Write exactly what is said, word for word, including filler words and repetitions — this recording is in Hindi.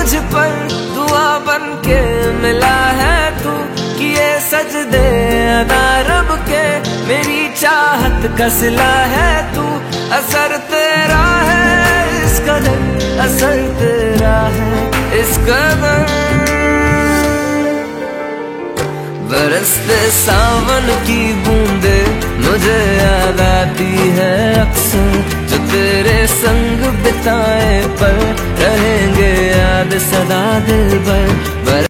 मुझ पर दुआ बन के मिला है तू, किए सजदे अदा रब के, मेरी चाहत का सिला है तू। असर तेरा है इस कदर, असर तेरा है इस कदर। बरसते सावन की बूंदे मुझे याद आती है अक्सर, जो तेरे संग बिताए पल रहेंगे याद सदा दिल भर।